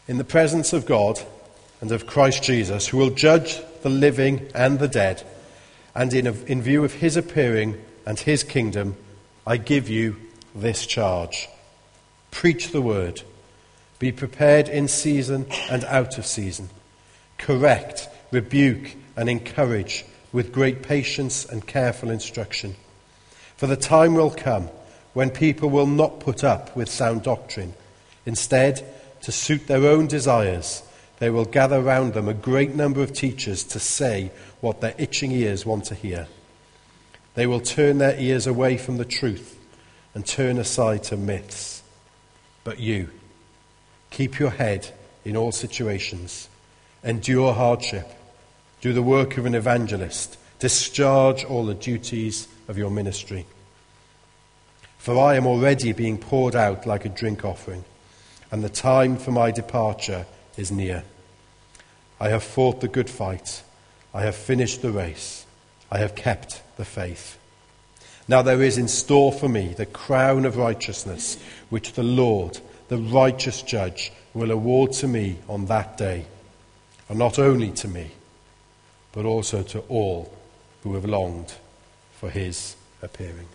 in the presence of God and of Christ Jesus, who will judge the living and the dead, and in view of his appearing and his kingdom, I give you this charge. Preach the word. Be prepared in season and out of season. Correct, rebuke, and encourage with great patience and careful instruction. For the time will come when people will not put up with sound doctrine. Instead, to suit their own desires, they will gather round them a great number of teachers to say what their itching ears want to hear. They will turn their ears away from the truth and turn aside to myths. But you, keep your head in all situations. Endure hardship. Do the work of an evangelist. Discharge all the duties of your ministry. For I am already being poured out like a drink offering, and the time for my departure is near. I have fought the good fight. I have finished the race. I have kept the faith. Now there is in store for me the crown of righteousness, which the Lord, the righteous judge, will award to me on that day, and not only to me, but also to all who have longed for his appearing.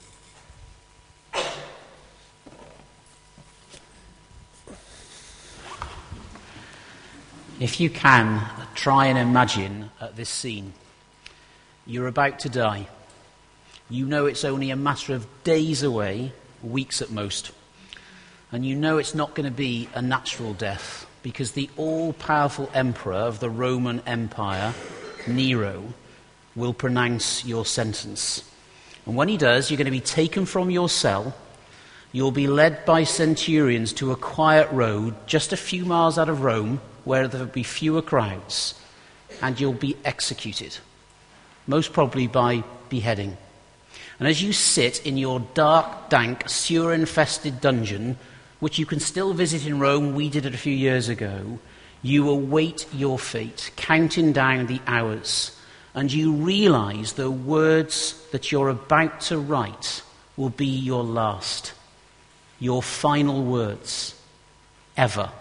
If you can, try and imagine this scene. You're about to die. You know it's only a matter of days away, weeks at most. And you know it's not going to be a natural death, because the all-powerful emperor of the Roman Empire, Nero, will pronounce your sentence. And when he does, you're going to be taken from your cell. You'll be led by centurions to a quiet road just a few miles out of Rome, where there will be fewer crowds, and you'll be executed, most probably by beheading. And as you sit in your dark, dank, sewer-infested dungeon, which you can still visit in Rome, we did it a few years ago, you await your fate, counting down the hours, and you realize the words that you're about to write will be your last, your final words, ever.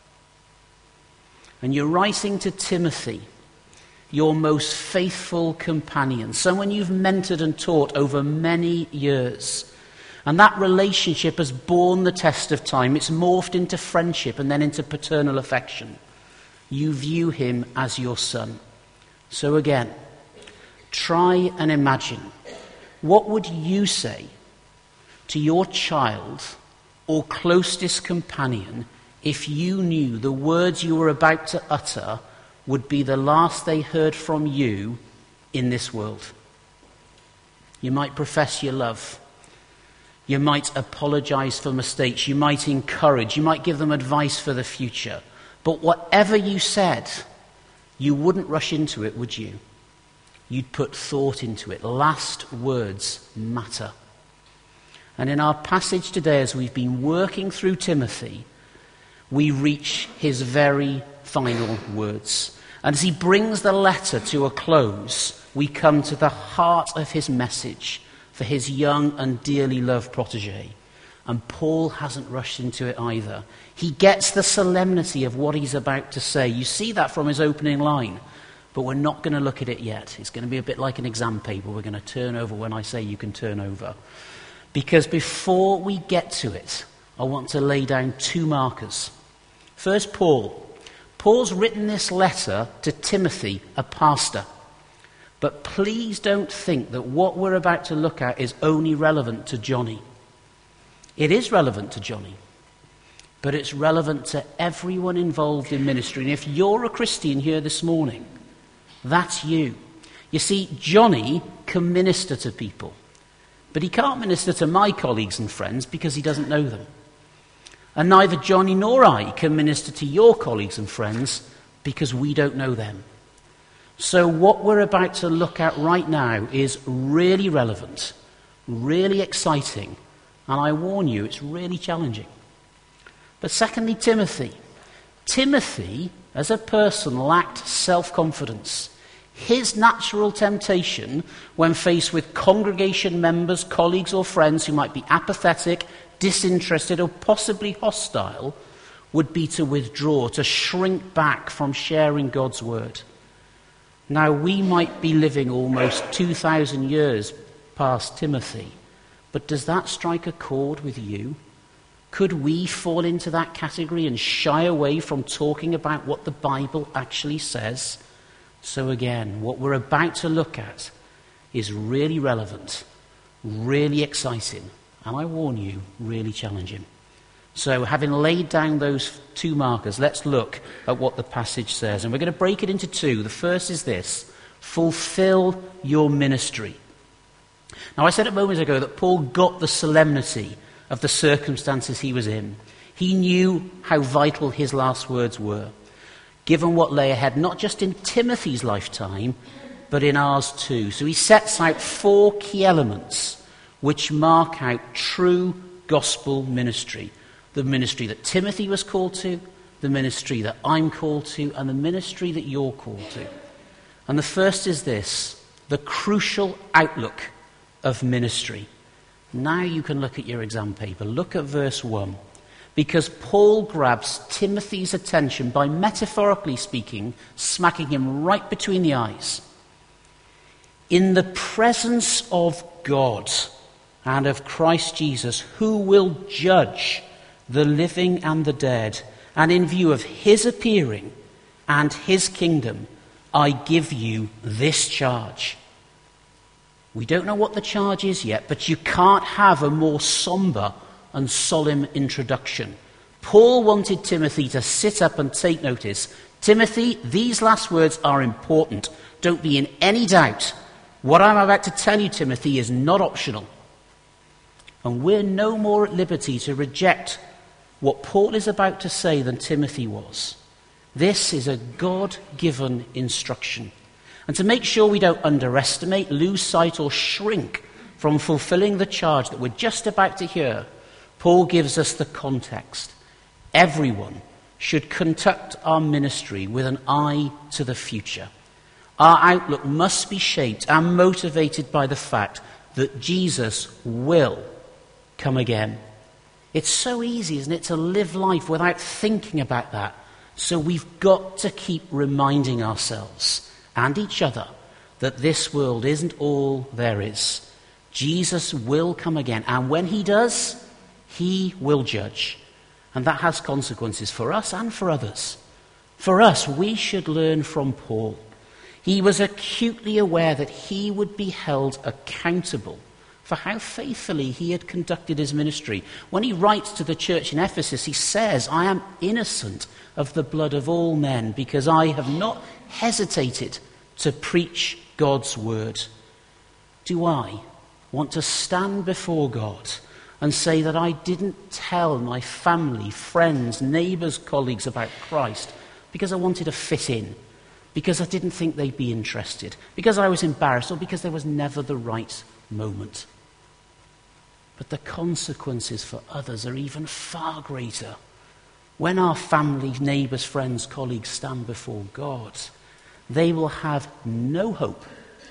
And you're writing to Timothy, your most faithful companion, someone you've mentored and taught over many years. And that relationship has borne the test of time. It's morphed into friendship and then into paternal affection. You view him as your son. So again, try and imagine, what would you say to your child or closest companion if you knew the words you were about to utter would be the last they heard from you in this world? You might profess your love. You might apologize for mistakes. You might encourage. You might give them advice for the future. But whatever you said, you wouldn't rush into it, would you? You'd put thought into it. Last words matter. And in our passage today, as we've been working through Timothy, we reach his very final words. And as he brings the letter to a close, we come to the heart of his message for his young and dearly loved protege. And Paul hasn't rushed into it either. He gets the solemnity of what he's about to say. You see that from his opening line. But we're not going to look at it yet. It's going to be a bit like an exam paper. We're going to turn over when I say you can turn over. Because before we get to it, I want to lay down two markers. First, Paul. Paul's written this letter to Timothy, a pastor. But please don't think that what we're about to look at is only relevant to Johnny. It is relevant to Johnny, but it's relevant to everyone involved in ministry. And if you're a Christian here this morning, that's you. You see, Johnny can minister to people, but he can't minister to my colleagues and friends because he doesn't know them. And neither Johnny nor I can minister to your colleagues and friends because we don't know them. So what we're about to look at right now is really relevant, really exciting, and I warn you, it's really challenging. But secondly, Timothy. Timothy, as a person, lacked self-confidence. His natural temptation, when faced with congregation members, colleagues or friends who might be apathetic, disinterested or possibly hostile, would be to withdraw, to shrink back from sharing God's word. Now, we might be living almost 2,000 years past Timothy, but does that strike a chord with you? Could we fall into that category and shy away from talking about what the Bible actually says? So again, what we're about to look at is really relevant, really exciting, and I warn you, really challenging. So having laid down those two markers, let's look at what the passage says. And we're going to break it into two. The first is this: fulfill your ministry. Now, I said a moment ago that Paul got the solemnity of the circumstances he was in. He knew how vital his last words were, given what lay ahead, not just in Timothy's lifetime, but in ours too. So he sets out 4 key elements which mark out true gospel ministry. The ministry that Timothy was called to, the ministry that I'm called to, and the ministry that you're called to. And the first is this: the crucial outlook of ministry. Now you can look at your exam paper. Look at verse 1. Because Paul grabs Timothy's attention by, metaphorically speaking, smacking him right between the eyes. In the presence of God and of Christ Jesus, who will judge the living and the dead, and in view of his appearing and his kingdom, I give you this charge. We don't know what the charge is yet, but you can't have a more somber and solemn introduction. Paul wanted Timothy to sit up and take notice. Timothy, these last words are important. Don't be in any doubt. What I'm about to tell you, Timothy, is not optional. And we're no more at liberty to reject what Paul is about to say than Timothy was. This is a God-given instruction. And to make sure we don't underestimate, lose sight, or shrink from fulfilling the charge that we're just about to hear, Paul gives us the context. Everyone should conduct our ministry with an eye to the future. Our outlook must be shaped and motivated by the fact that Jesus will come again. It's so easy, isn't it, to live life without thinking about that. So we've got to keep reminding ourselves and each other that this world isn't all there is. Jesus will come again, and when he does, he will judge. And that has consequences for us and for others. For us, we should learn from Paul. He was acutely aware that he would be held accountable for how faithfully he had conducted his ministry. When he writes to the church in Ephesus, he says, I am innocent of the blood of all men because I have not hesitated to preach God's word. Do I want to stand before God and say that I didn't tell my family, friends, neighbours, colleagues about Christ because I wanted to fit in, because I didn't think they'd be interested, because I was embarrassed, or because there was never the right moment? But the consequences for others are even far greater. When our family, neighbours, friends, colleagues stand before God, they will have no hope,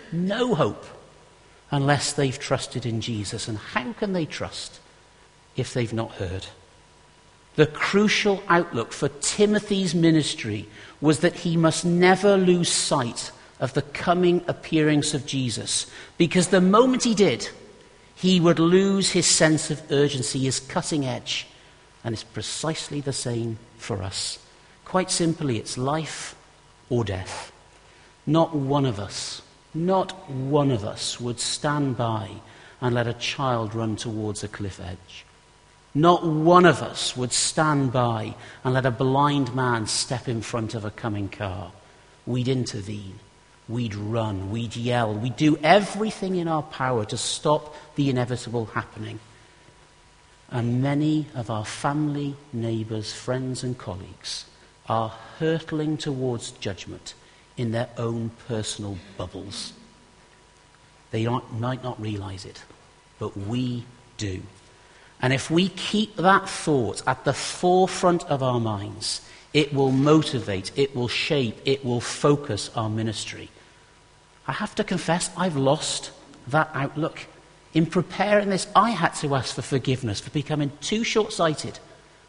unless they've trusted in Jesus. And how can they trust if they've not heard? The crucial outlook for Timothy's ministry was that he must never lose sight of the coming appearance of Jesus, because the moment he did, he would lose his sense of urgency, his cutting edge. And it's precisely the same for us. Quite simply, it's life or death. Not one of us would stand by and let a child run towards a cliff edge. Not one of us would stand by and let a blind man step in front of a coming car. We'd intervene. We'd run. We'd yell. We'd do everything in our power to stop the inevitable happening. And many of our family, neighbours, friends and colleagues are hurtling towards judgment in their own personal bubbles. They might not realise it, but we do. And if we keep that thought at the forefront of our minds, it will motivate, it will shape, it will focus our ministry. I have to confess, I've lost that outlook. In preparing this, I had to ask for forgiveness for becoming too short-sighted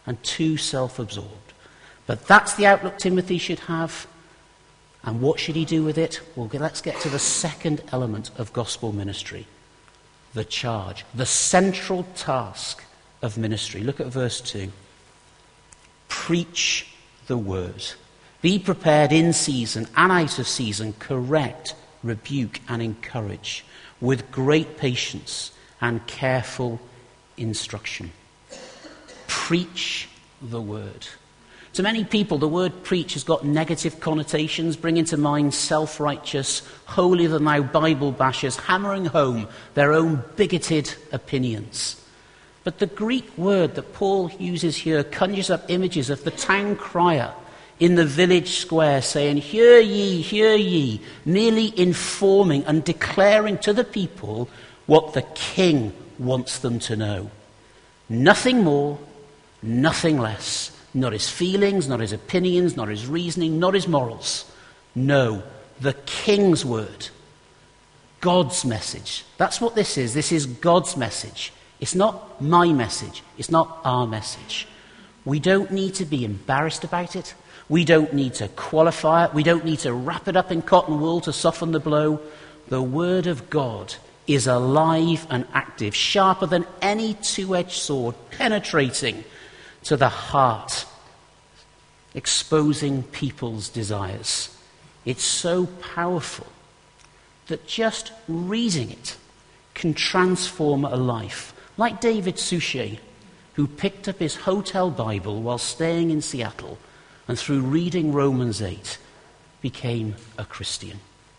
and too self-absorbed. But that's the outlook Timothy should have. And what should he do with it? Well, let's get to the second element of gospel ministry, the charge, the central task of ministry. Look at verse 2. Preach the word. Be prepared in season and out of season, correct, rebuke, and encourage with great patience and careful instruction. Preach the word. To many people, the word preach has got negative connotations, bringing to mind self-righteous, holier-than-thou Bible bashers hammering home their own bigoted opinions. But the Greek word that Paul uses here conjures up images of the town crier in the village square saying, hear ye, merely informing and declaring to the people what the king wants them to know. Nothing more, nothing less. Not his feelings, not his opinions, not his reasoning, not his morals. No, the king's word. God's message. That's what this is. This is God's message. It's not my message. It's not our message. We don't need to be embarrassed about it. We don't need to qualify it. We don't need to wrap it up in cotton wool to soften the blow. The word of God is alive and active, sharper than any two-edged sword, penetrating to the heart, exposing people's desires. It's so powerful that just reading it can transform a life. Like David Suchet, who picked up his hotel Bible while staying in Seattle and through reading Romans 8 became a Christian.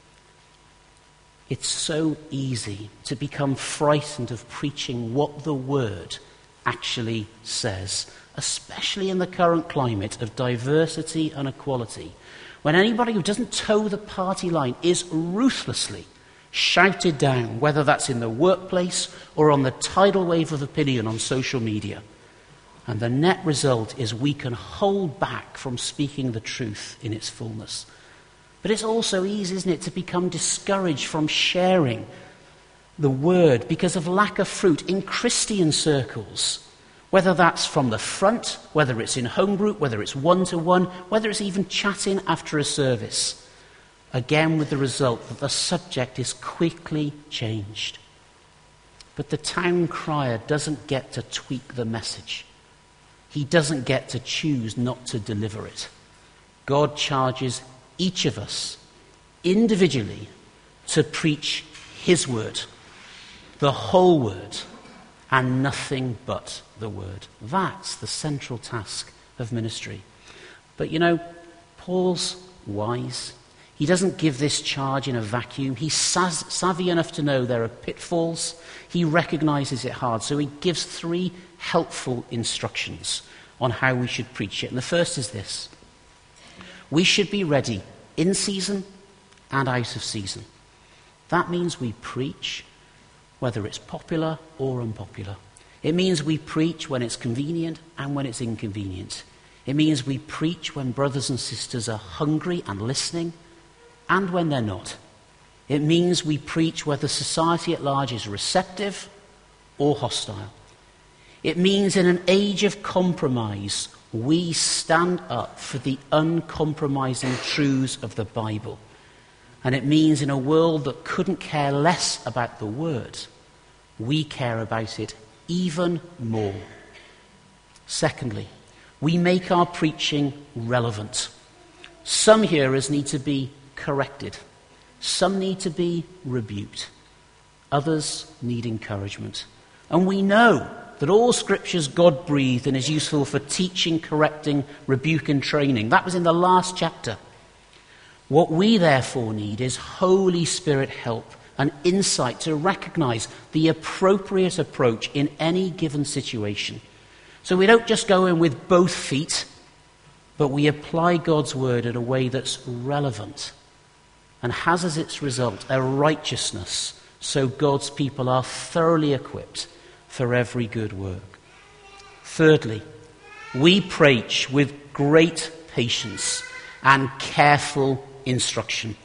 It's so easy to become frightened of preaching what the word actually says, especially in the current climate of diversity and equality, when anybody who doesn't toe the party line is ruthlessly shouted down, whether that's in the workplace or on the tidal wave of opinion on social media. And the net result is we can hold back from speaking the truth in its fullness. But it's also easy, isn't it, to become discouraged from sharing the word because of lack of fruit in Christian circles, whether that's from the front, whether it's in home group, whether it's one-to-one, whether it's even chatting after a service. Again, with the result that the subject is quickly changed. But the town crier doesn't get to tweak the message. He doesn't get to choose not to deliver it. God charges each of us individually to preach his word, the whole word, and nothing but the word. That's the central task of ministry. But you know, Paul's wise. He doesn't give this charge in a vacuum. He's savvy enough to know there are pitfalls. He recognizes it hard. So he gives 3 helpful instructions on how we should preach it. And the first is this. We should be ready in season and out of season. That means we preach whether it's popular or unpopular. It means we preach when it's convenient and when it's inconvenient. It means we preach when brothers and sisters are hungry and listening, and when they're not. It means we preach whether society at large is receptive or hostile. It means in an age of compromise, we stand up for the uncompromising truths of the Bible. And it means in a world that couldn't care less about the word, we care about it even more. Secondly, we make our preaching relevant. Some hearers need to be corrected. Some need to be rebuked. Others need encouragement. And we know that all Scripture's God-breathed and is useful for teaching, correcting, rebuke and training. That was in the last chapter. What we therefore need is Holy Spirit help and insight to recognize the appropriate approach in any given situation. So we don't just go in with both feet, but we apply God's word in a way that's relevant and has as its result a righteousness, so God's people are thoroughly equipped for every good work. Thirdly, we preach with great patience and careful instruction.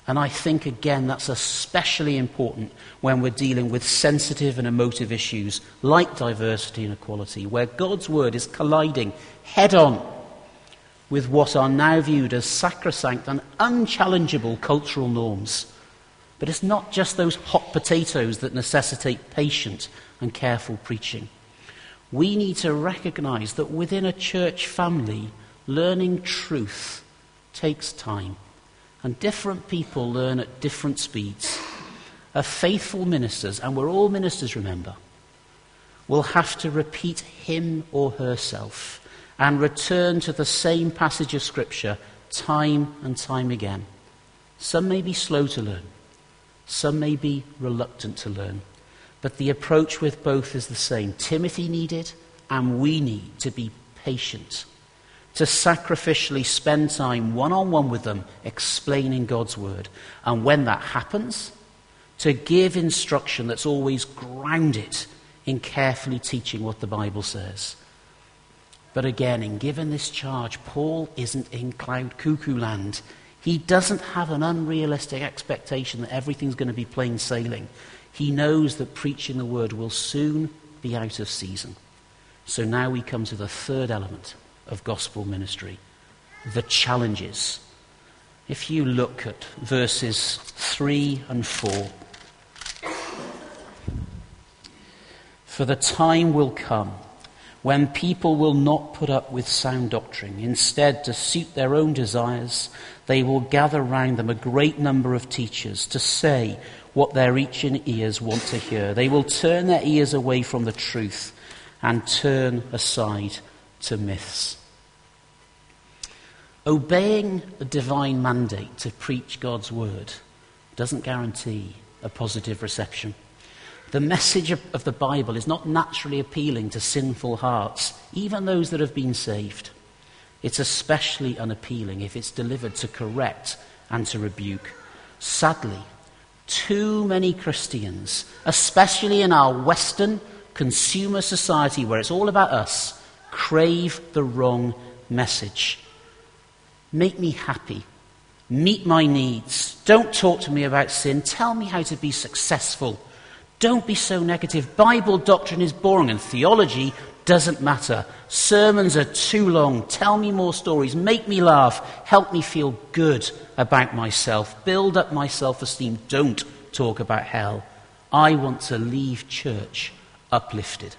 And I think, again, that's especially important when we're dealing with sensitive and emotive issues like diversity and equality, where God's word is colliding head-on with what are now viewed as sacrosanct and unchallengeable cultural norms. But it's not just those hot potatoes that necessitate patient and careful preaching. We need to recognize that within a church family, learning truth takes time. And different people learn at different speeds. A faithful ministers, and we're all ministers, remember, will have to repeat him or herself and return to the same passage of Scripture time and time again. Some may be slow to learn. Some may be reluctant to learn. But the approach with both is the same. Timothy needed, and we need to be patient, to sacrificially spend time one-on-one with them, explaining God's word. And when that happens, to give instruction that's always grounded in carefully teaching what the Bible says. But again, in giving this charge, Paul isn't in cloud cuckoo land. He doesn't have an unrealistic expectation that everything's going to be plain sailing. He knows that preaching the word will soon be out of season. So now we come to the third element of gospel ministry, the challenges. If you look at verses 3 and 4. For the time will come when people will not put up with sound doctrine. Instead, to suit their own desires, they will gather round them a great number of teachers to say what their itching ears want to hear. They will turn their ears away from the truth and turn aside to myths. Obeying a divine mandate to preach God's word doesn't guarantee a positive reception. The message of the Bible is not naturally appealing to sinful hearts, even those that have been saved. It's especially unappealing if it's delivered to correct and to rebuke. Sadly, too many Christians, especially in our Western consumer society where it's all about us, crave the wrong message. Make me happy. Meet my needs. Don't talk to me about sin. Tell me how to be successful. Don't be so negative. Bible doctrine is boring and theology doesn't matter. Sermons are too long. Tell me more stories. Make me laugh. Help me feel good about myself. Build up my self-esteem. Don't talk about hell. I want to leave church uplifted.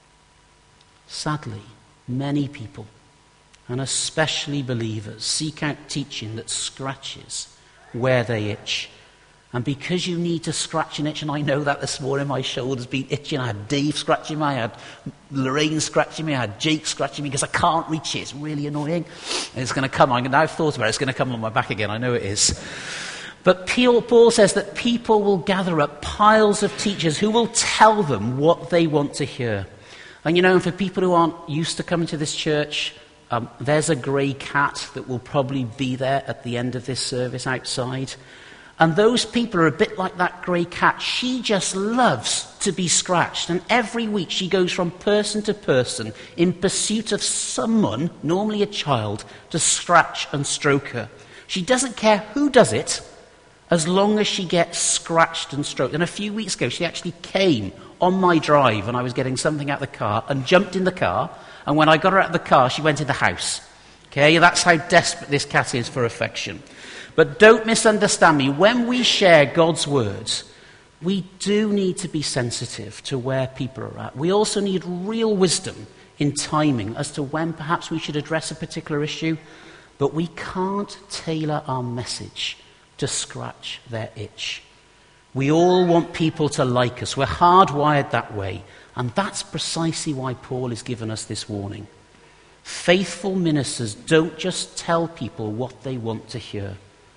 Sadly, many people, and especially believers, seek out teaching that scratches where they itch. And because you need to scratch an itch, and I know that this morning my shoulder's been itching, I had Dave scratching me, I had Lorraine scratching me, I had Jake scratching me because I can't reach it. It's really annoying. And it's going to come, I've thought about it, it's going to come on my back again, I know it is. But Paul says that people will gather up piles of teachers who will tell them what they want to hear. And for people who aren't used to coming to this church, there's a grey cat that will probably be there at the end of this service outside. And those people are a bit like that grey cat. She just loves to be scratched. And every week she goes from person to person in pursuit of someone, normally a child, to scratch and stroke her. She doesn't care who does it, as long as she gets scratched and stroked. And a few weeks ago she actually came on my drive and I was getting something out of the car and jumped in the car. And when I got her out of the car, she went in the house. Okay, that's how desperate this cat is for affection. But don't misunderstand me. When we share God's words, we do need to be sensitive to where people are at. We also need real wisdom in timing as to when perhaps we should address a particular issue. But we can't tailor our message to scratch their itch. We all want people to like us. We're hardwired that way. And that's precisely why Paul has given us this warning. Faithful ministers don't just tell people what they want to hear.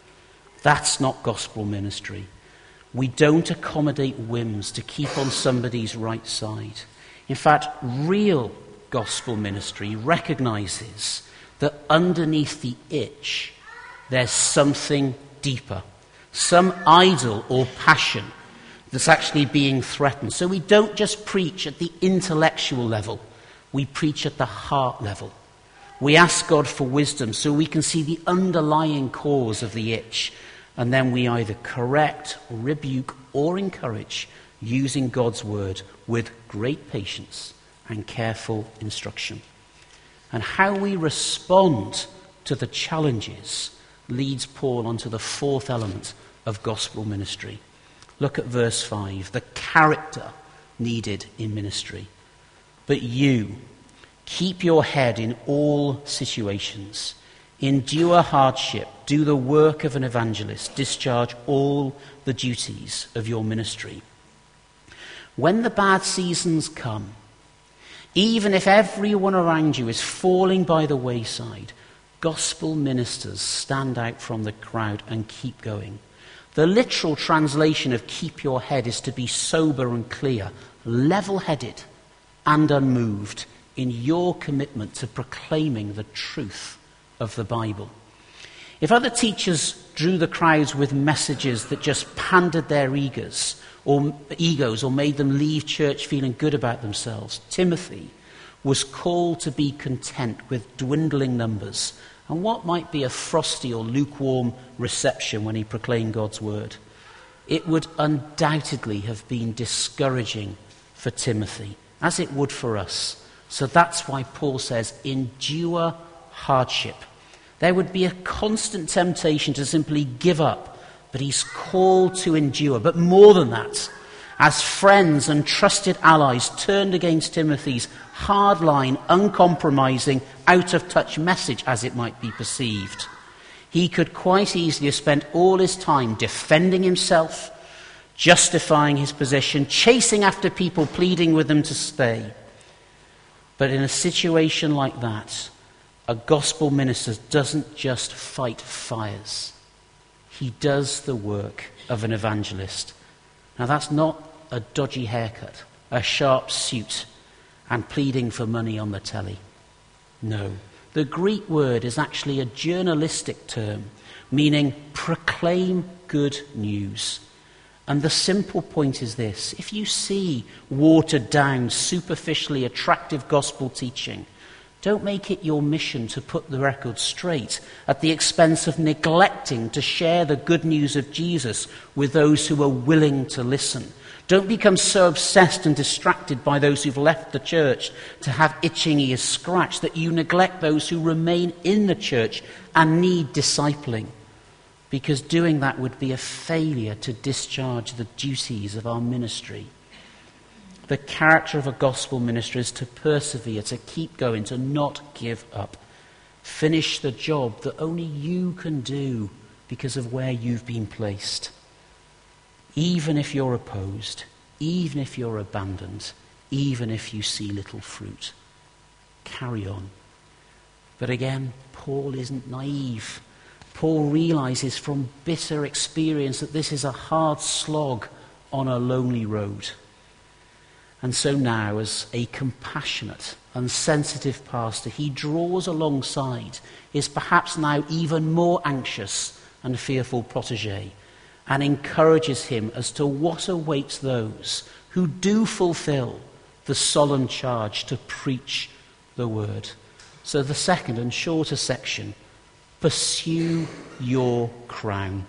That's not gospel ministry. We don't accommodate whims to keep on somebody's right side. In fact, real gospel ministry recognizes that underneath the itch, there's something deeper, some idol or passion that's actually being threatened. So we don't just preach at the intellectual level, we preach at the heart level. We ask God for wisdom so we can see the underlying cause of the itch. And then we either correct, rebuke, or encourage using God's word with great patience and careful instruction. And how we respond to the challenges leads Paul onto the fourth element of gospel ministry. Look at verse 5, the character needed in ministry. But you, keep your head in all situations. Endure hardship. Do the work of an evangelist. Discharge all the duties of your ministry. When the bad seasons come, even if everyone around you is falling by the wayside, gospel ministers stand out from the crowd and keep going. The literal translation of keep your head is to be sober and clear, level-headed and unmoved in your commitment to proclaiming the truth of the Bible. If other teachers drew the crowds with messages that just pandered their egos or made them leave church feeling good about themselves, Timothy was called to be content with dwindling numbers and what might be a frosty or lukewarm reception when he proclaimed God's word. It would undoubtedly have been discouraging for Timothy, as it would for us. So that's why Paul says, endure hardship. There would be a constant temptation to simply give up, but he's called to endure. But more than that, as friends and trusted allies turned against Timothy's hardline, uncompromising, out-of-touch message, as it might be perceived, he could quite easily have spent all his time defending himself, justifying his position, chasing after people, pleading with them to stay. But in a situation like that, a gospel minister doesn't just fight fires. He does the work of an evangelist. Now that's not a dodgy haircut, a sharp suit, and pleading for money on the telly. No. The Greek word is actually a journalistic term, meaning proclaim good news. And the simple point is this: if you see watered down, superficially attractive gospel teaching, don't make it your mission to put the record straight at the expense of neglecting to share the good news of Jesus with those who are willing to listen. Don't become so obsessed and distracted by those who've left the church to have itching ears scratched that you neglect those who remain in the church and need discipling. Because doing that would be a failure to discharge the duties of our ministry. The character of a gospel minister is to persevere, to keep going, to not give up. Finish the job that only you can do because of where you've been placed. Even if you're opposed, even if you're abandoned, even if you see little fruit. Carry on. But again, Paul isn't naive. Paul realizes from bitter experience that this is a hard slog on a lonely road. And so now, as a compassionate and sensitive pastor, he draws alongside his perhaps now even more anxious and fearful protege and encourages him as to what awaits those who do fulfill the solemn charge to preach the word. So the second and shorter section, pursue your crown.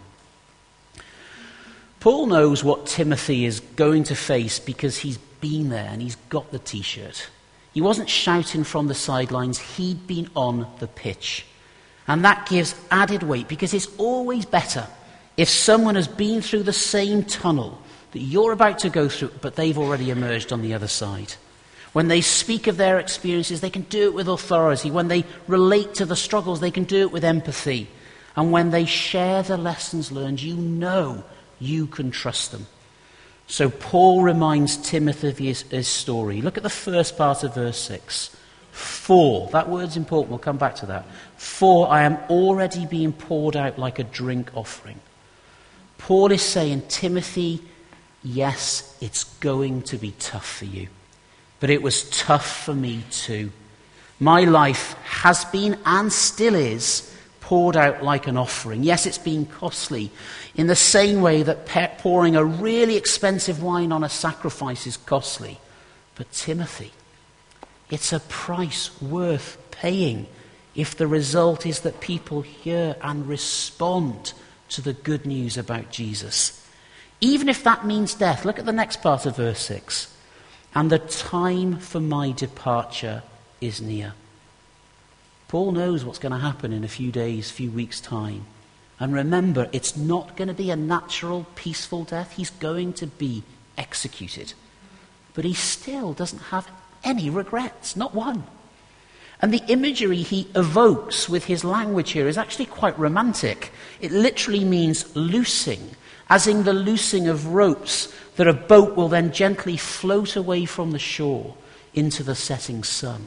Paul knows what Timothy is going to face because he's been there and he's got the t-shirt. He wasn't shouting from the sidelines, he'd been on the pitch. And that gives added weight because it's always better if someone has been through the same tunnel that you're about to go through, but they've already emerged on the other side. When they speak of their experiences, they can do it with authority. When they relate to the struggles, they can do it with empathy. And when they share the lessons learned, you know you can trust them. So Paul reminds Timothy of his story. Look at the first part of verse 6. For, that word's important, we'll come back to that. For I am already being poured out like a drink offering. Paul is saying, Timothy, yes, it's going to be tough for you. But it was tough for me too. My life has been and still is poured out like an offering. Yes, it's been costly. In the same way that pouring a really expensive wine on a sacrifice is costly. But Timothy, it's a price worth paying if the result is that people hear and respond to the good news about Jesus. Even if that means death. Look at the next part of verse 6. And the time for my departure is near. Paul knows what's going to happen in a few days, few weeks' time. And remember, it's not going to be a natural, peaceful death. He's going to be executed. But he still doesn't have any regrets, not one. And the imagery he evokes with his language here is actually quite romantic. It literally means loosing, as in the loosing of ropes that a boat will then gently float away from the shore into the setting sun.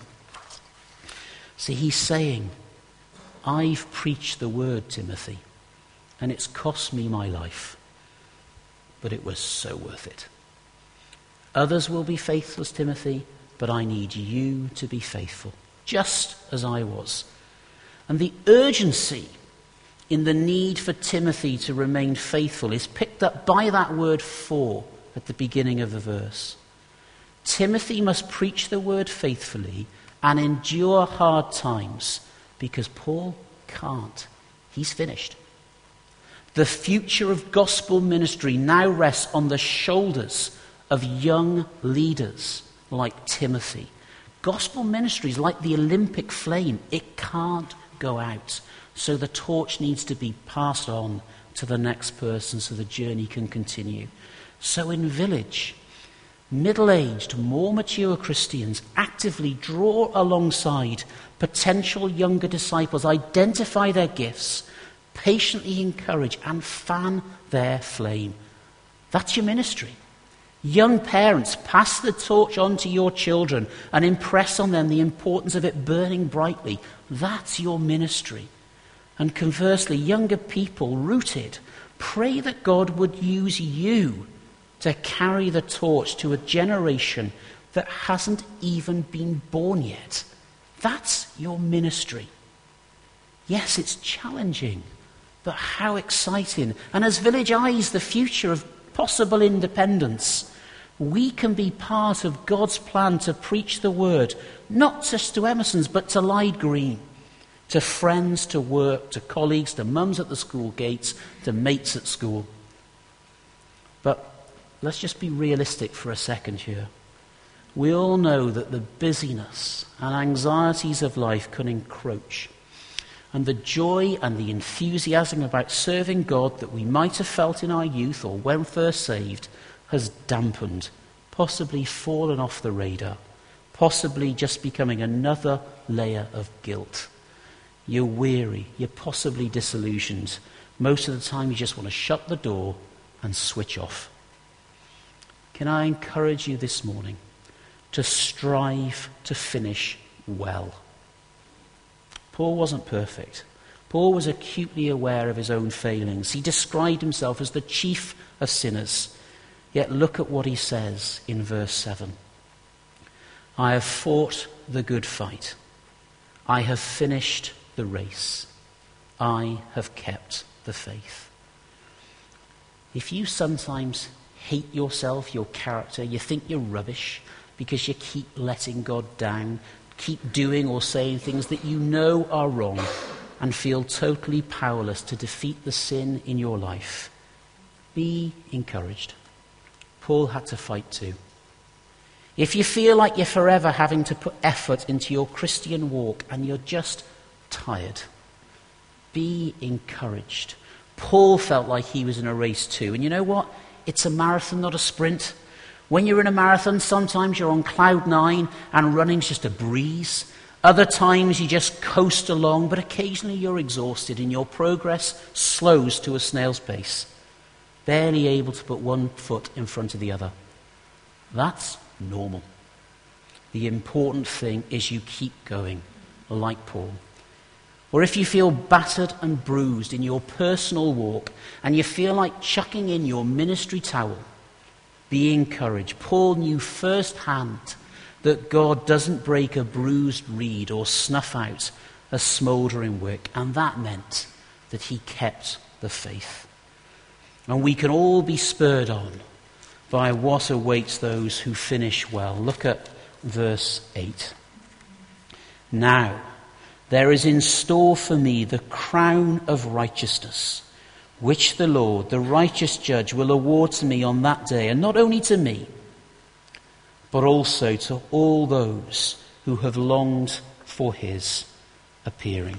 See, he's saying, I've preached the word, Timothy, and it's cost me my life, but it was so worth it. Others will be faithless, Timothy, but I need you to be faithful, just as I was. And the urgency in the need for Timothy to remain faithful is picked up by that word "for" at the beginning of the verse. Timothy must preach the word faithfully and endure hard times, because Paul can't. He's finished. The future of gospel ministry now rests on the shoulders of young leaders like Timothy. Gospel ministry is like the Olympic flame. It can't go out. So the torch needs to be passed on to the next person so the journey can continue. So in Village, middle-aged, more mature Christians actively draw alongside potential younger disciples, identify their gifts, patiently encourage and fan their flame. That's your ministry. Young parents, pass the torch on to your children and impress on them the importance of it burning brightly. That's your ministry. And conversely, younger people, rooted, pray that God would use you to carry the torch to a generation that hasn't even been born yet. That's your ministry. Yes, it's challenging, but how exciting. And as Village eyes the future of possible independence, we can be part of God's plan to preach the word, not just to Emerson's, but to Lyde Green, to friends, to work, to colleagues, to mums at the school gates, to mates at school. But let's just be realistic for a second here. We all know that the busyness and anxieties of life can encroach. And the joy and the enthusiasm about serving God that we might have felt in our youth or when first saved has dampened, possibly fallen off the radar, possibly just becoming another layer of guilt. You're weary, you're possibly disillusioned. Most of the time you just want to shut the door and switch off. Can I encourage you this morning to strive to finish well? Paul wasn't perfect. Paul was acutely aware of his own failings. He described himself as the chief of sinners. Yet look at what he says in verse 7. I have fought the good fight. I have finished the race. I have kept the faith. If you sometimes hate yourself, your character, you think you're rubbish because you keep letting God down, keep doing or saying things that you know are wrong, and feel totally powerless to defeat the sin in your life, be encouraged. Paul had to fight too. If you feel like you're forever having to put effort into your Christian walk and you're just tired, be encouraged. Paul felt like he was in a race too. And you know what? It's a marathon, not a sprint. When you're in a marathon, sometimes you're on cloud 9 and running's just a breeze. Other times you just coast along, but occasionally you're exhausted and your progress slows to a snail's pace, barely able to put one foot in front of the other. That's normal. The important thing is you keep going, like Paul. Or if you feel battered and bruised in your personal walk and you feel like chucking in your ministry towel, be encouraged. Paul knew firsthand that God doesn't break a bruised reed or snuff out a smouldering wick, and that meant that he kept the faith. And we can all be spurred on by what awaits those who finish well. Look at verse 8. Now, there is in store for me the crown of righteousness, which the Lord, the righteous judge, will award to me on that day, and not only to me, but also to all those who have longed for his appearing.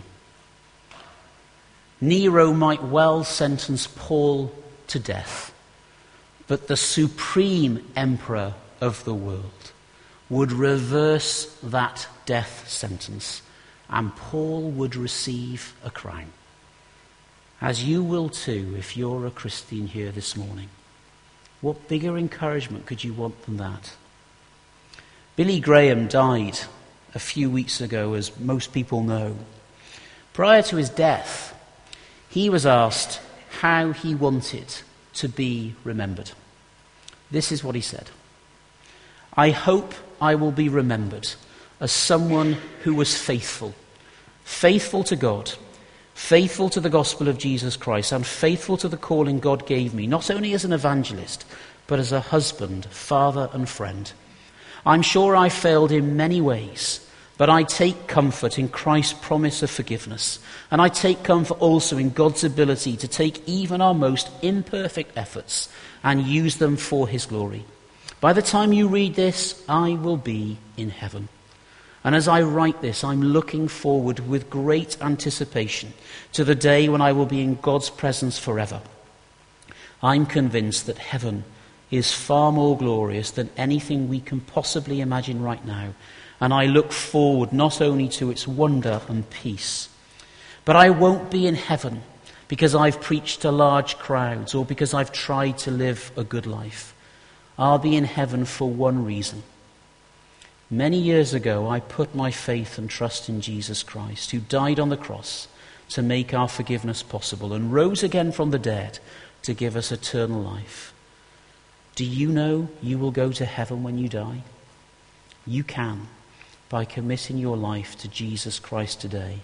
Nero might well sentence Paul to death, but the supreme emperor of the world would reverse that death sentence, and Paul would receive a crown. As you will too if you're a Christian here this morning. What bigger encouragement could you want than that? Billy Graham died a few weeks ago, as most people know. Prior to his death, he was asked how he wanted to be remembered. This is what he said: "I hope I will be remembered as someone who was faithful to God, faithful to the gospel of Jesus Christ, and faithful to the calling God gave me, not only as an evangelist, but as a husband, father, and friend. I'm sure I failed in many ways, but I take comfort in Christ's promise of forgiveness, and I take comfort also in God's ability to take even our most imperfect efforts and use them for his glory. By the time you read this, I will be in heaven. And as I write this, I'm looking forward with great anticipation to the day when I will be in God's presence forever. I'm convinced that heaven is far more glorious than anything we can possibly imagine right now, and I look forward not only to its wonder and peace, but I won't be in heaven because I've preached to large crowds or because I've tried to live a good life. I'll be in heaven for one reason. Many years ago, I put my faith and trust in Jesus Christ, who died on the cross to make our forgiveness possible and rose again from the dead to give us eternal life. Do you know you will go to heaven when you die? You can, by committing your life to Jesus Christ today.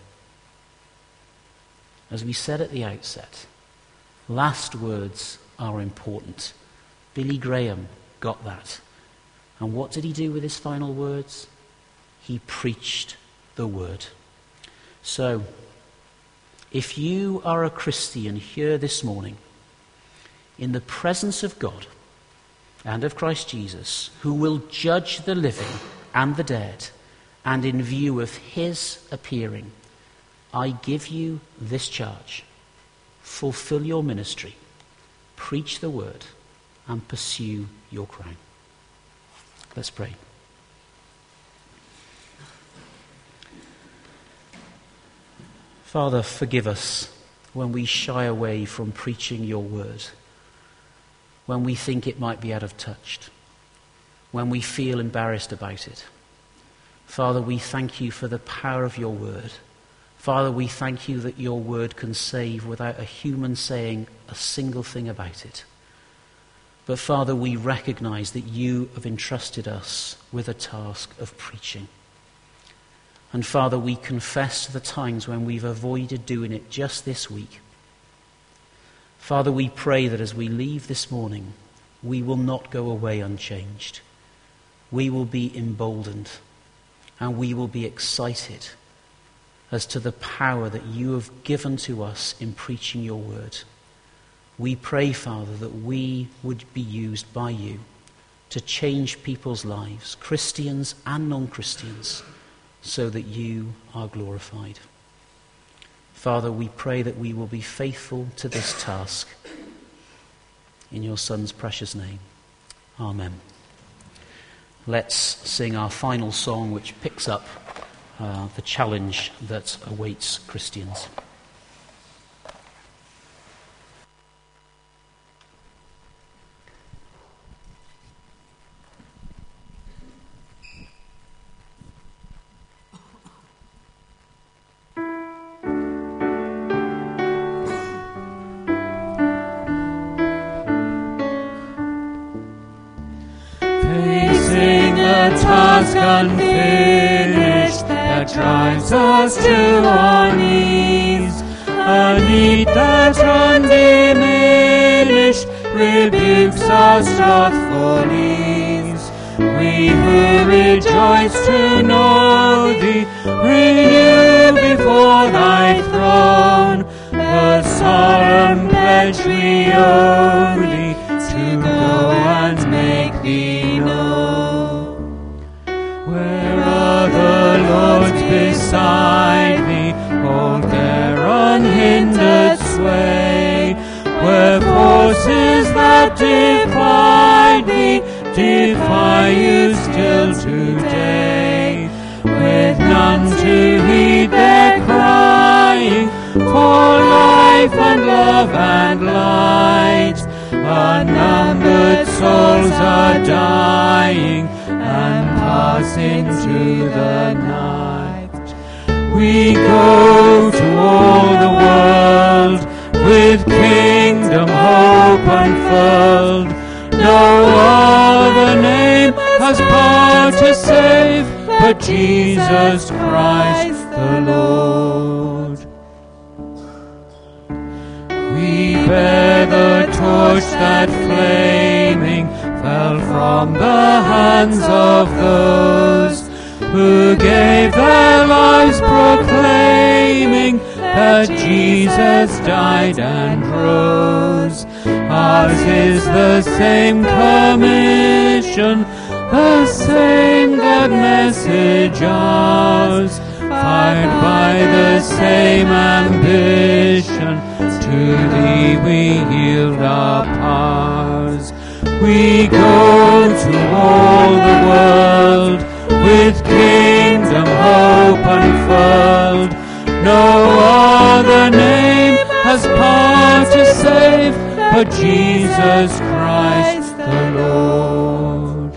As we said at the outset, last words are important. Billy Graham got that. And what did he do with his final words? He preached the word. So, if you are a Christian here this morning, in the presence of God and of Christ Jesus, who will judge the living and the dead, and in view of his appearing, I give you this charge: fulfill your ministry, preach the word, and pursue your crown. Let's pray. Father, forgive us when we shy away from preaching your word, when we think it might be out of touch, when we feel embarrassed about it. Father, we thank you for the power of your word. Father, we thank you that your word can save without a human saying a single thing about it. But Father, we recognize that you have entrusted us with a task of preaching. And Father, we confess the times when we've avoided doing it just this week. Father, we pray that as we leave this morning, we will not go away unchanged. We will be emboldened and we will be excited as to the power that you have given to us in preaching your word. We pray, Father, that we would be used by you to change people's lives, Christians and non-Christians, so that you are glorified. Father, we pray that we will be faithful to this task. In your Son's precious name. Amen. Let's sing our final song, which picks up the challenge that awaits Christians. Task unfinished that drives us to our knees, a need that undiminished rebukes our slothful knees. We who rejoice to know thee, renew before thy throne the solemn pledge we owe thee, to go and make thee known. Where other lords beside thee hold their unhindered sway, where forces that divide thee defy you still today, with none to heed their crying for life and love and light. Unnumbered souls are dying and pass into the night. We go to all the world with kingdom hope unfurled. No other name has power to save but Jesus Christ the Lord. We bear the torch that flaming fell from the hands of those who gave their lives proclaiming that Jesus died and rose. Ours is the same commission, the same glad message ours, fired by the same ambition. To thee we yield our powers. We go to all the world with kingdom hope unfurled. No other name has power to save but Jesus Christ the Lord.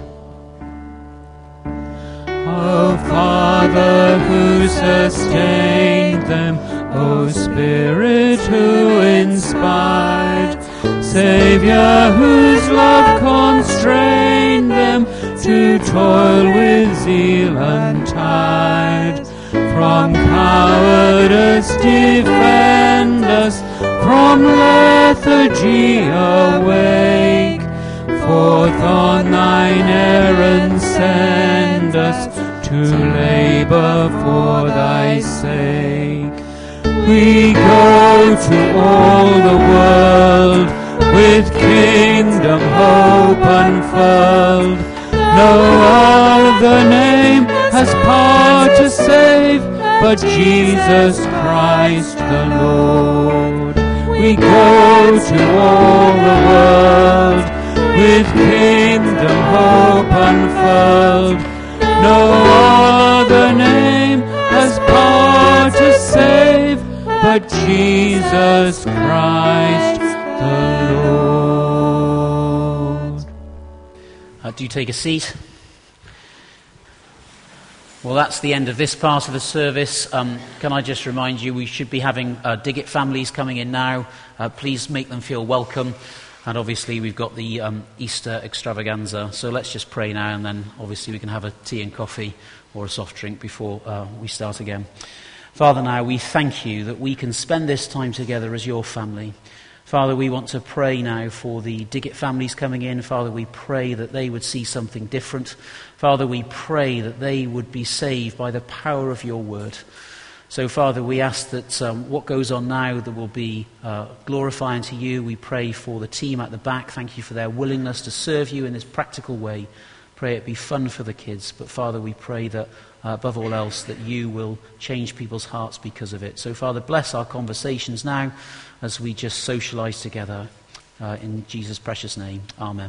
O Father who sustained them, O Spirit who inspired, Saviour whose love constrained them to toil with zeal untired, from cowardice defend us, from lethargy awake. Forth on thine errand send us, to labour for thy sake. We go to all the world with kingdom hope unfurled. No other name has power to save but Jesus Christ the Lord. We go to all the world with kingdom hope unfurled. No other name has power to save but Jesus Christ the Lord. Do take a seat. Well, that's the end of this part of the service. Can I just remind you, we should be having Diggett families coming in now. Please make them feel welcome. And obviously we've got the Easter extravaganza. So let's just pray now, and then obviously we can have a tea and coffee or a soft drink before we start again. Father, now we thank you that we can spend this time together as your family. Father, we want to pray now for the Diggett families coming in. Father, we pray that they would see something different. Father, we pray that they would be saved by the power of your word. So, Father, we ask that what goes on now that will be glorifying to you. We pray for the team at the back. Thank you for their willingness to serve you in this practical way. Pray it be fun for the kids. But, Father, we pray that above all else, that you will change people's hearts because of it. So, Father, bless our conversations now as we just socialise together. In Jesus' precious name, amen.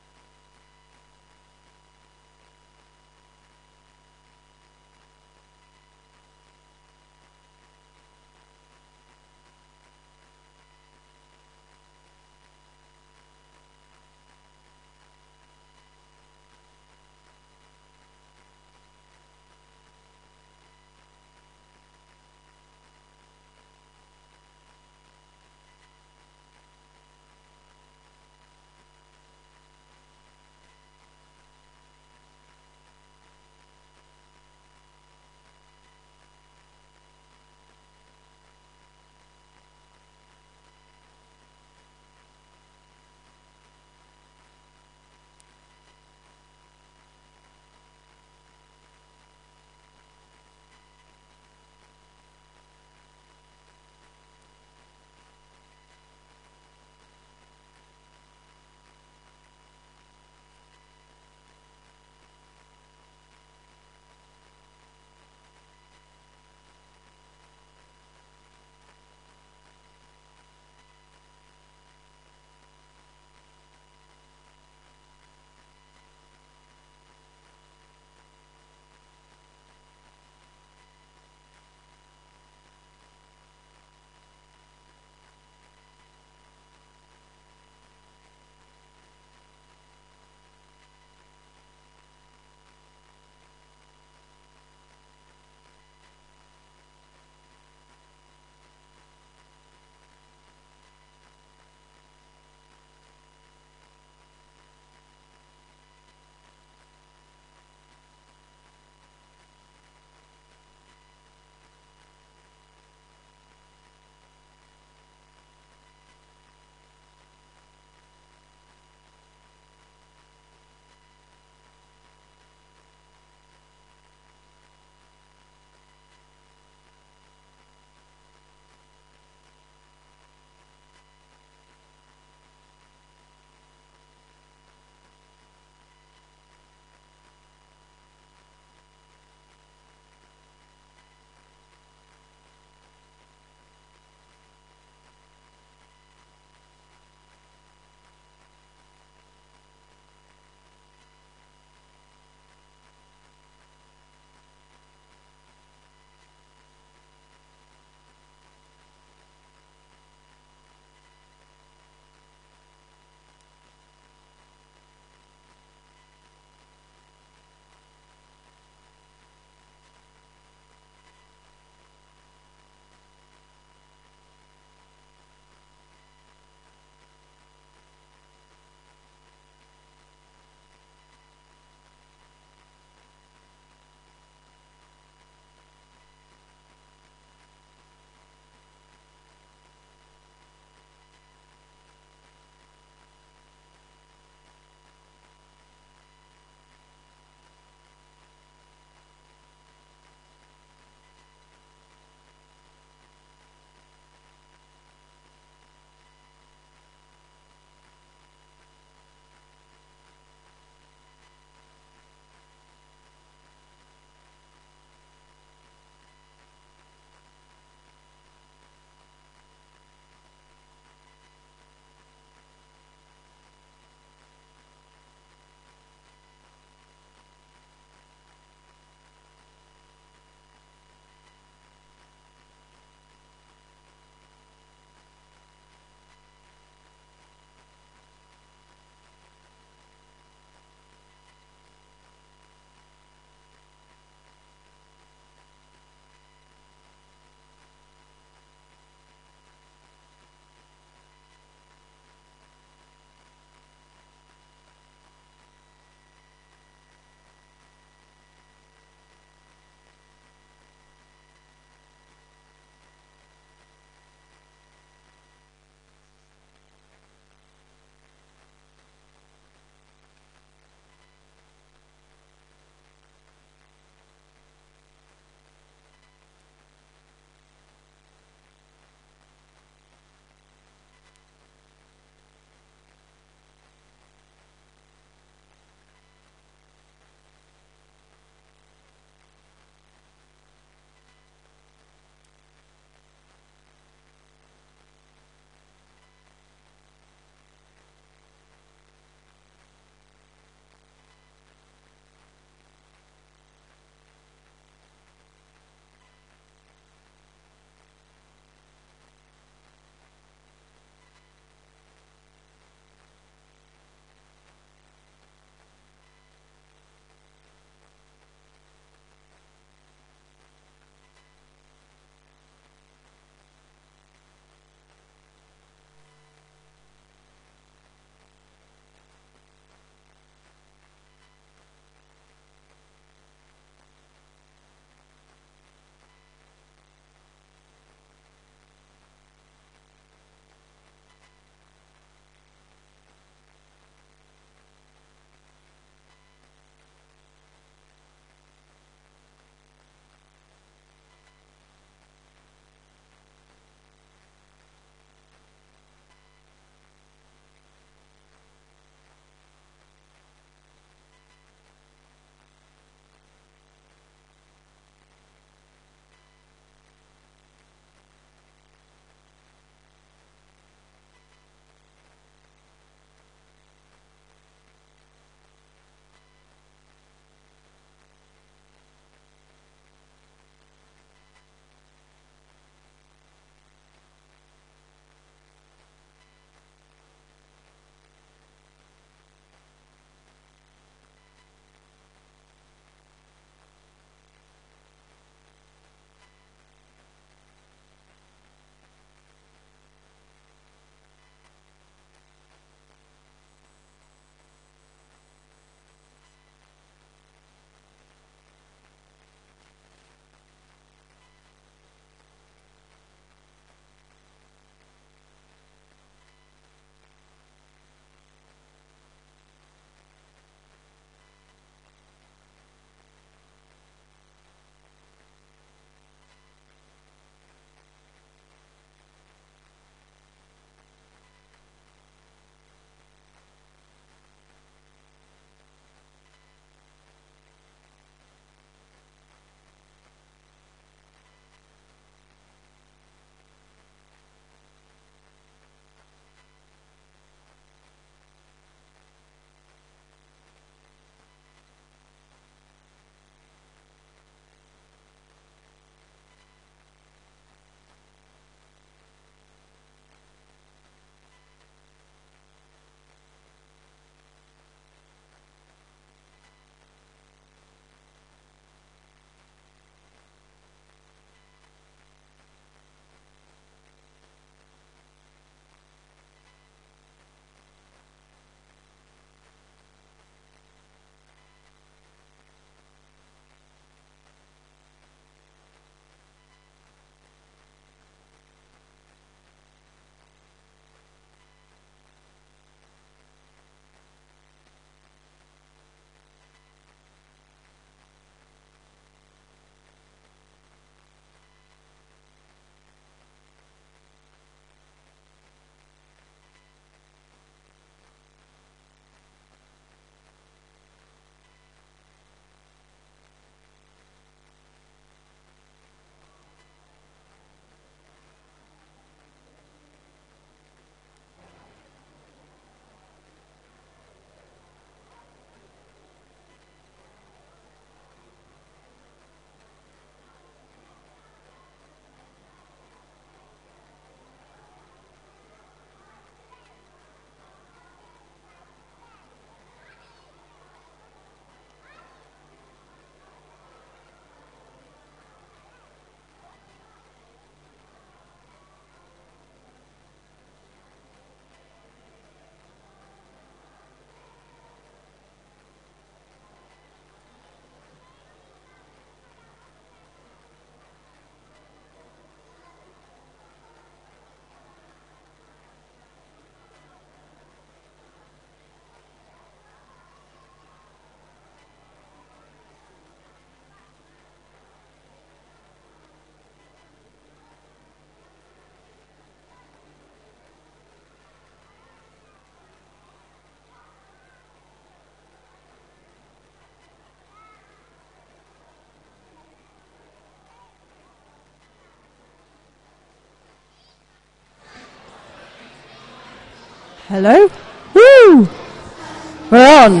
Hello? Woo! We're on.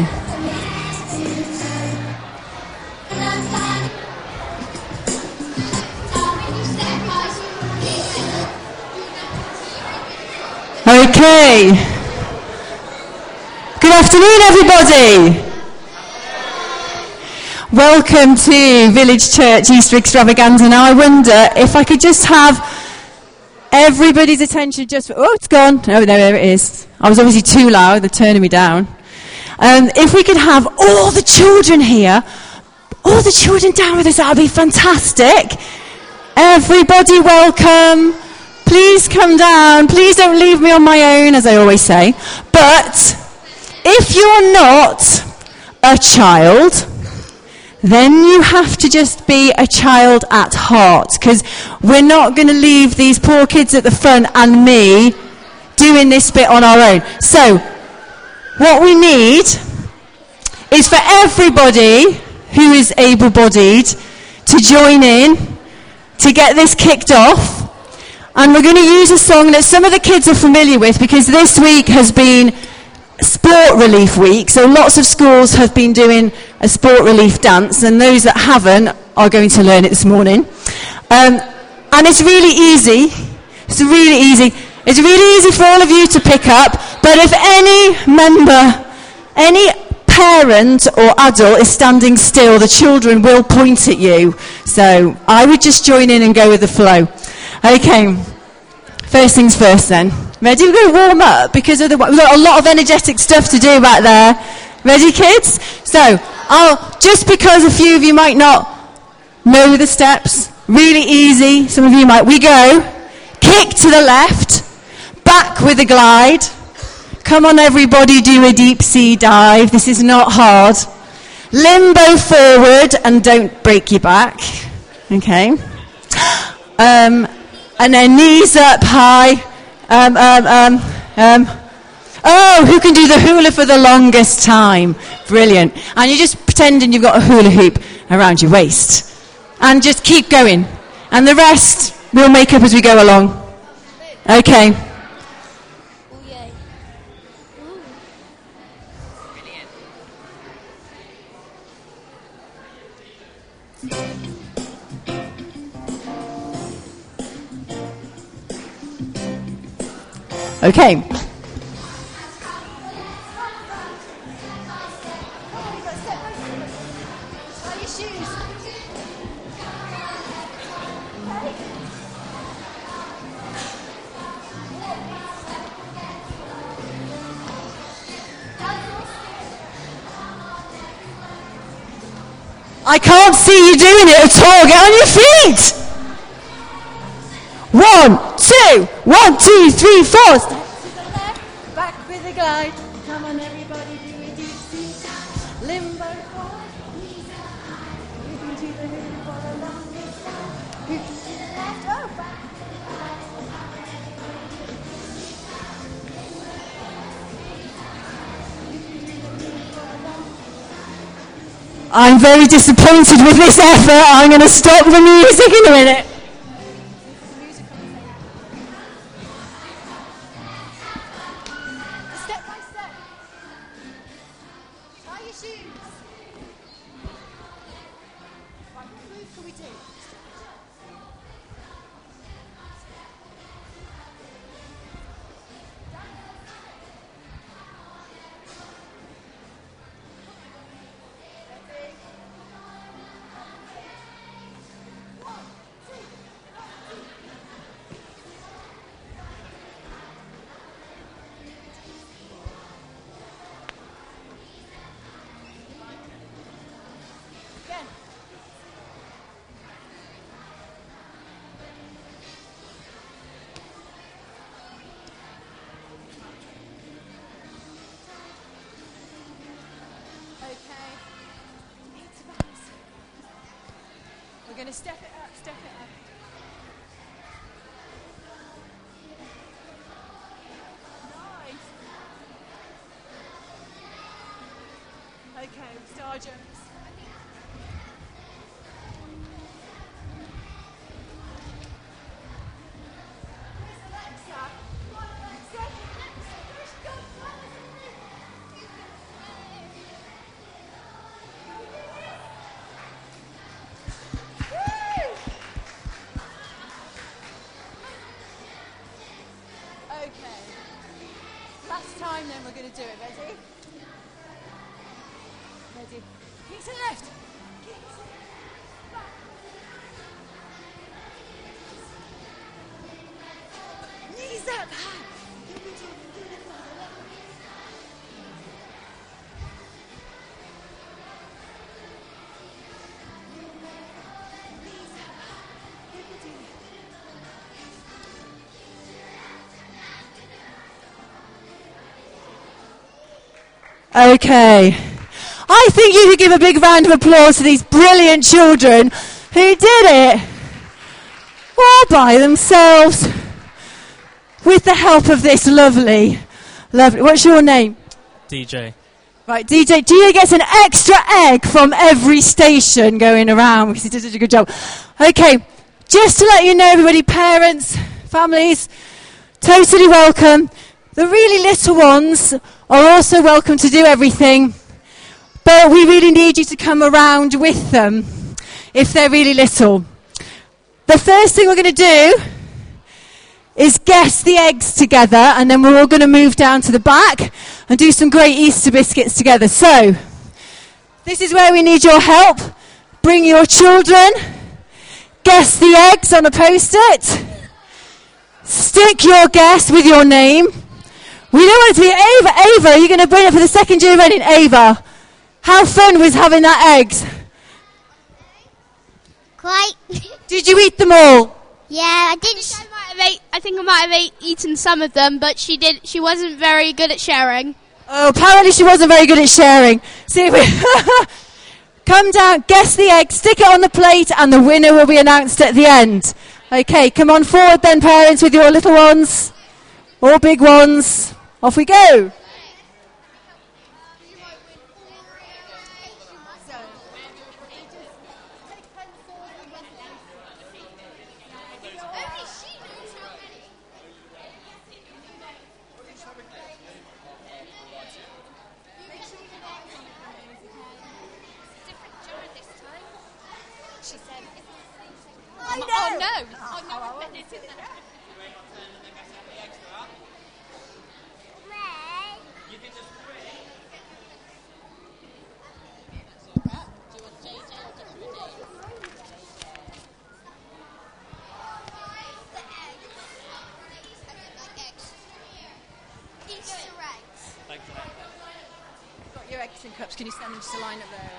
Okay. Good afternoon, everybody. Welcome to Village Church Easter Extravaganza. Now, I wonder if I could just have everybody's attention just for... Oh, it's gone. Oh, there it is. I was obviously too loud. They're turning me down. If we could have all the children here, all the children down with us, that would be fantastic. Everybody welcome. Please come down. Please don't leave me on my own, as I always say. But if you're not a child, then you have to just be a child at heart, because we're not going to leave these poor kids at the front and me doing this bit on our own. So, what we need is for everybody who is able-bodied to join in to get this kicked off. And we're going to use a song that some of the kids are familiar with, because this week has been Sport Relief Week, so lots of schools have been doing a sport relief dance, and those that haven't are going to learn it this morning. And it's really easy. It's really easy. It's really easy for all of you to pick up, but if any member, any parent or adult is standing still, the children will point at you. So I would just join in and go with the flow. Okay, first things first then. Ready? We're going to warm up, because we've got a lot of energetic stuff to do back there. Ready, kids? So, just because a few of you might not know the steps, really easy, some of you might. We go, kick to the left, back with a glide. Come on everybody, do a deep sea dive. This is not hard. Limbo forward, and don't break your back. Okay. And then knees up high. Oh, who can do the hula for the longest time? Brilliant. And you're just pretending you've got a hula hoop around your waist. And just keep going. And the rest we'll make up as we go along. Okay. Okay. I can't see you doing it at all. Get on your feet. 1, 2, 1, 2, 3, 4. Step to the left, back with a glide. Come on, everybody, do a deep sea. Limbo forward, knees up high. You can do the hula for the longest time. You can do the left, oh, back. I'm very disappointed with this effort. I'm going to stop the music in a minute. Step by step. Tie your shoes. Right, what move can we do? We're going to step it up, step it up. Nice. Okay, star jumps. Where's Alexa? Come on, Alexa. Push, go. to the left. Knees up high. Okay. I think you could give a big round of applause to these brilliant children who did it all by themselves with the help of this lovely, what's your name? DJ. Right, DJ gets an extra egg from every station going around because he did such a good job. Okay, just to let you know, everybody, parents, families, totally welcome. The really little ones are also welcome to do everything, but we really need you to come around with them if they're really little. The first thing we're going to do is guess the eggs together, and then we're all going to move down to the back and do some great Easter biscuits together. So, this is where we need your help. Bring your children. Guess the eggs on a post-it. Stick your guess with your name. We don't want it to be Ava. Ava, you're going to bring it for the second year running. Ava, how fun was having that eggs? Quite. Did you eat them all? Yeah, I didn't. I think I might have eaten some of them, but she wasn't very good at sharing. Oh, apparently she wasn't very good at sharing. See, come down, guess the egg, stick it on the plate, and the winner will be announced at the end. Okay, come on forward then, parents, with your little ones, or big ones. Off we go. Got your eggs in cups. Can you stand them just a line up there?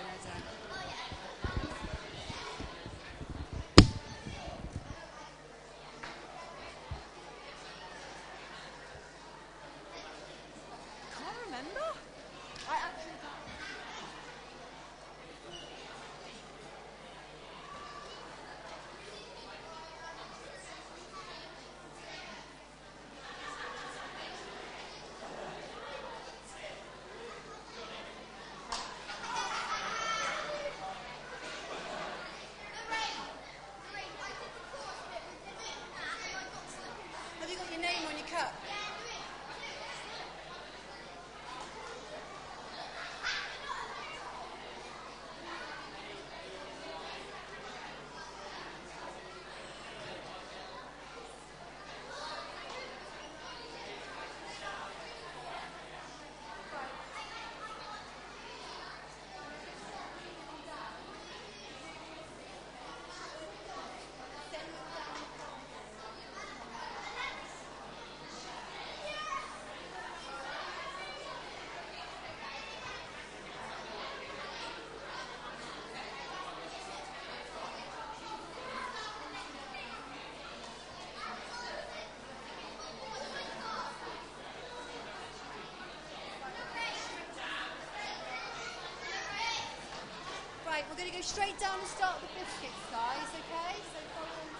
Can't remember. I actually can't. Have you got your name on your cup? Right, we're going to go straight down and start the biscuits, guys, okay? So follow